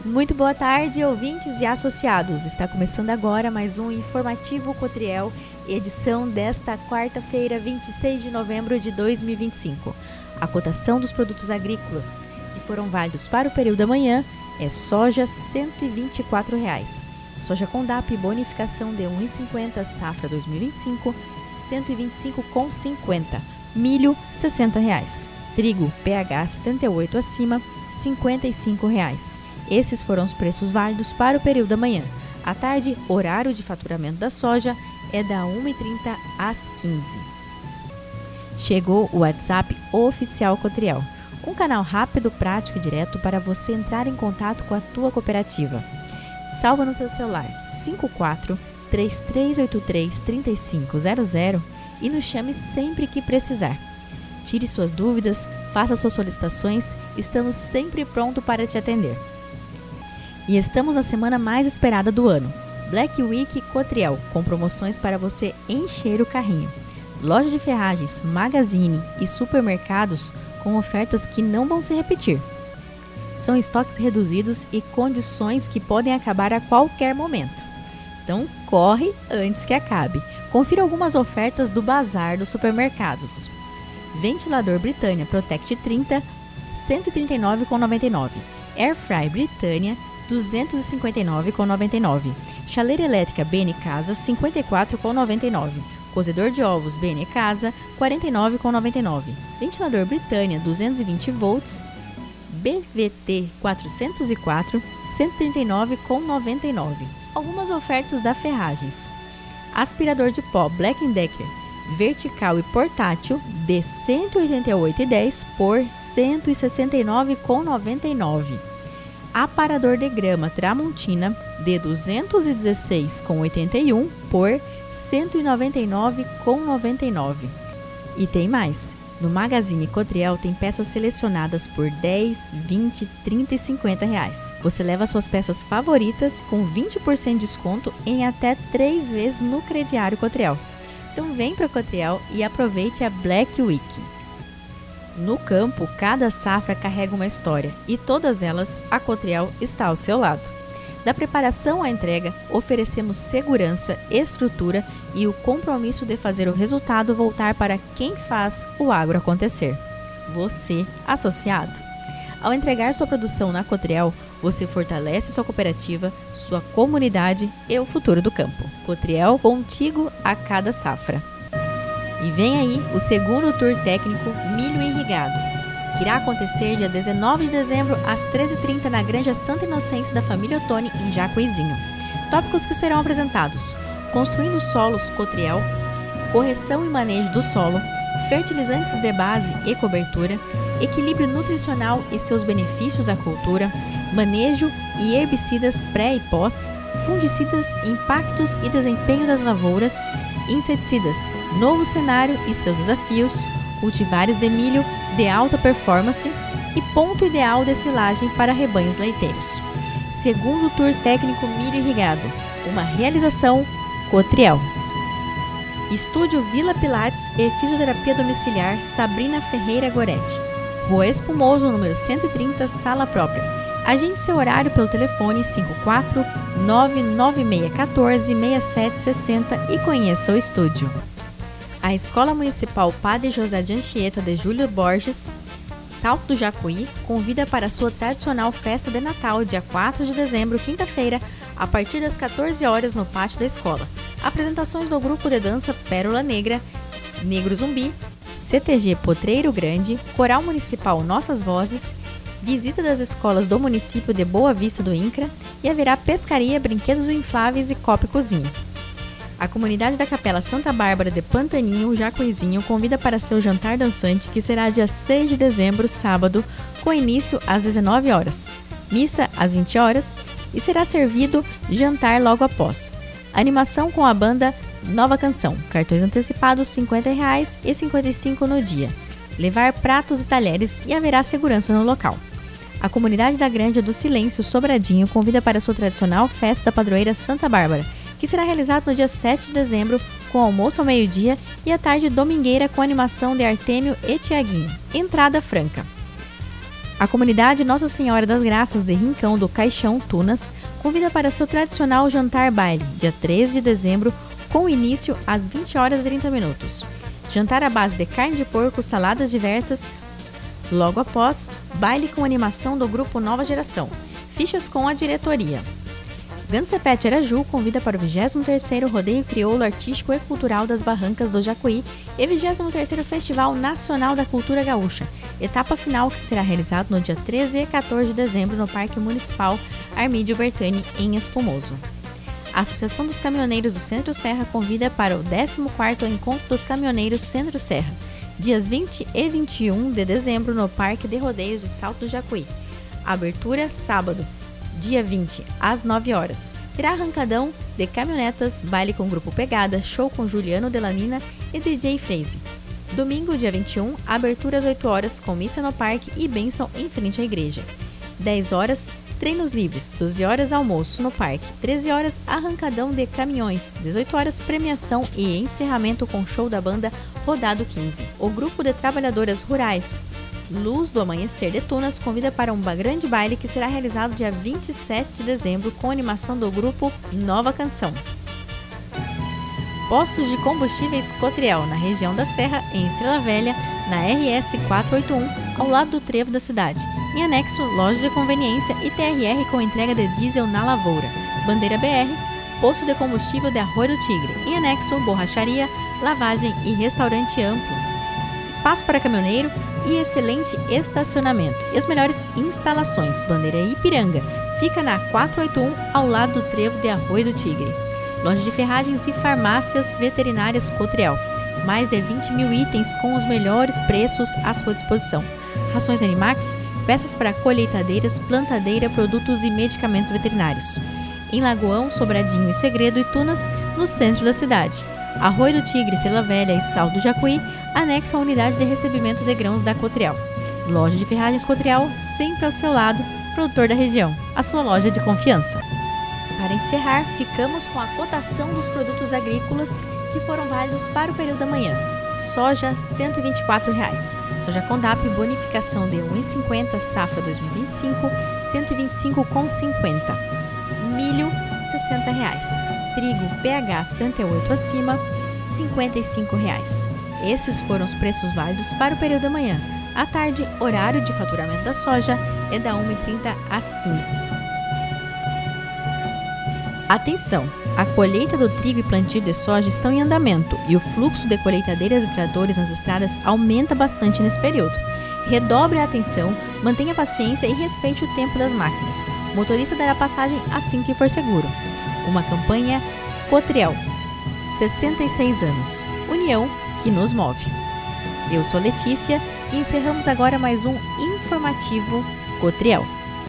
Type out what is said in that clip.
Muito boa tarde, ouvintes e associados. Está começando agora mais um Informativo Cotriel, edição desta quarta-feira, 26 de novembro de 2025. A cotação dos produtos agrícolas que foram válidos para o período da manhã é soja R$ 124. Soja Condap, bonificação de 1,50, safra 2025, R$ 125,50. Milho, R$ 60. Trigo, PH 78 acima, R$ 55. Esses foram os preços válidos para o período da manhã. À tarde, horário de faturamento da soja é da 1h30 às 15h. Chegou o WhatsApp Oficial Cotriel, um canal rápido, prático e direto para você entrar em contato com a tua cooperativa. Salva no seu celular 54 3383 3500 e nos chame sempre que precisar. Tire suas dúvidas, faça suas solicitações, estamos sempre prontos para te atender. E estamos na semana mais esperada do ano, Black Week Cotriel, com promoções para você encher o carrinho. Loja de ferragens, magazine e supermercados com ofertas que não vão se repetir. São estoques reduzidos e condições que podem acabar a qualquer momento. Então corre antes que acabe. Confira algumas ofertas do Bazar dos Supermercados. Ventilador Britânia Protect 30, R$ 139,99. Airfry Britânia, R$ 259,99. Chaleira elétrica BN Casa, R$ 54,99. Cozedor de ovos BN Casa, R$ 49,99. Ventilador Britânia 220 volts, BVT 404, R$ 139,99. Algumas ofertas da Ferragens. Aspirador de pó Black & Decker vertical e portátil de R$ 188,10 por R$ 169,99. Aparador de grama Tramontina de R$ 216,81 por R$ 199,99. E tem mais! No Magazine Cotriel tem peças selecionadas por R$ 10, R$ 20, R$ 30 e R$ 50. Você leva suas peças favoritas com 20% de desconto em até 3 vezes no crediário Cotriel. Então vem para o Cotriel e aproveite a Black Week. No campo, cada safra carrega uma história e todas elas a Cotriel está ao seu lado. Da preparação à entrega, oferecemos segurança, estrutura e o compromisso de fazer o resultado voltar para quem faz o agro acontecer. Você, associado. Ao entregar sua produção na Cotriel, você fortalece sua cooperativa, sua comunidade e o futuro do campo. Cotriel, contigo a cada safra. E vem aí o segundo tour técnico Milho Irrigado, que irá acontecer dia 19 de dezembro às 13h30 na Granja Santa Inocência da família Ottoni, em Jacuizinho. Tópicos que serão apresentados: construindo solos Cotriel, correção e manejo do solo, fertilizantes de base e cobertura, equilíbrio nutricional e seus benefícios à cultura, manejo e herbicidas pré e pós, fungicidas, impactos e desempenho das lavouras, inseticidas, novo cenário e seus desafios, cultivares de milho de alta performance e ponto ideal de silagem para rebanhos leiteiros. Segundo tour técnico Milho Irrigado, uma realização Cotriel. Estúdio Vila Pilates e Fisioterapia Domiciliar Sabrina Ferreira Goretti. Rua Espumoso, número 130, sala própria. Agende seu horário pelo telefone 54 99614 6760 e conheça o estúdio. A Escola Municipal Padre José de Anchieta de Júlio Borges, Salto do Jacuí, convida para a sua tradicional festa de Natal, dia 4 de dezembro, quinta-feira, a partir das 14 horas no pátio da escola. Apresentações do grupo de dança Pérola Negra, Negro Zumbi, CTG Potreiro Grande, Coral Municipal Nossas Vozes, visita das escolas do município de Boa Vista do INCRA e haverá pescaria, brinquedos infláveis e copa e cozinha. A comunidade da Capela Santa Bárbara de Pantaninho, Jacuizinho, convida para seu jantar dançante, que será dia 6 de dezembro, sábado, com início às 19 horas, missa às 20 horas e será servido jantar logo após. Animação com a banda Nova Canção, cartões antecipados R$ 50 e R$ 55 no dia. Levar pratos e talheres e haverá segurança no local. A comunidade da Granja do Silêncio Sobradinho convida para sua tradicional festa da padroeira Santa Bárbara, que será realizado no dia 7 de dezembro, com almoço ao meio-dia e à tarde domingueira com animação de Artêmio e Tiaguinho. Entrada franca. A comunidade Nossa Senhora das Graças de Rincão do Caixão, Tunas, convida para seu tradicional jantar baile, dia 13 de dezembro, com início às 20 horas e 30 minutos. Jantar à base de carne de porco, saladas diversas. Logo após, baile com animação do grupo Nova Geração. Fichas com a diretoria. Gancepete Araju convida para o 23º Rodeio Crioulo Artístico e Cultural das Barrancas do Jacuí e 23º Festival Nacional da Cultura Gaúcha, etapa final que será realizado no dia 13 e 14 de dezembro no Parque Municipal Armídio Bertani, em Espumoso. A Associação dos Caminhoneiros do Centro-Serra convida para o 14º Encontro dos Caminhoneiros Centro-Serra, dias 20 e 21 de dezembro no Parque de Rodeios de Salto do Jacuí. Abertura sábado, dia 20, às 9 horas. Terá arrancadão de caminhonetas, baile com Grupo Pegada, show com Juliano Delanina e DJ Freise. Domingo, dia 21, abertura às 8 horas com missa no parque e bênção em frente à igreja. 10 horas, treinos livres. 12 horas, almoço no parque. 13 horas, arrancadão de caminhões. 18 horas, premiação e encerramento com show da banda Rodado 15. O grupo de trabalhadoras rurais Luz do Amanhecer de Tunas convida para um grande baile que será realizado dia 27 de dezembro com animação do grupo Nova Canção. Postos de combustíveis Cotriel, na região da Serra, em Estrela Velha, na RS 481, ao lado do trevo da cidade. Em anexo, loja de conveniência e TRR com entrega de diesel na Lavoura. Bandeira BR, posto de combustível de Arroio do Tigre. Em anexo, borracharia, lavagem e restaurante amplo. Espaço para caminhoneiro e excelente estacionamento. E as melhores instalações. Bandeira Ipiranga, fica na 481, ao lado do trevo de Arroio do Tigre. Loja de ferragens e farmácias veterinárias Cotriel. Mais de 20 mil itens com os melhores preços à sua disposição. Rações Animax, peças para colheitadeiras, plantadeira, produtos e medicamentos veterinários. Em Lagoão, Sobradinho e Segredo e Tunas, no centro da cidade. Arroio do Tigre, Estrela Velha e Salto do Jacuí, anexo à unidade de recebimento de grãos da Cotriel. Loja de ferragens Cotriel, sempre ao seu lado, produtor da região. A sua loja de confiança. Para encerrar, ficamos com a cotação dos produtos agrícolas que foram válidos para o período da manhã. Soja, R$ 124. Soja Condap, bonificação de 1,50, safra 2025, R$ 125,50. Milho, R$ 60. Trigo PH 58 acima, R$ 55. Esses foram os preços válidos para o período da manhã. À tarde, horário de faturamento da soja é da 1h30 às 15h. Atenção! A colheita do trigo e plantio de soja estão em andamento e o fluxo de colheitadeiras e tratores nas estradas aumenta bastante nesse período. Redobre a atenção, mantenha paciência e respeite o tempo das máquinas. O motorista dará passagem assim que for seguro. Uma campanha Cotriel. 66 anos. União que nos move. Eu sou Letícia e encerramos agora mais um informativo Cotriel.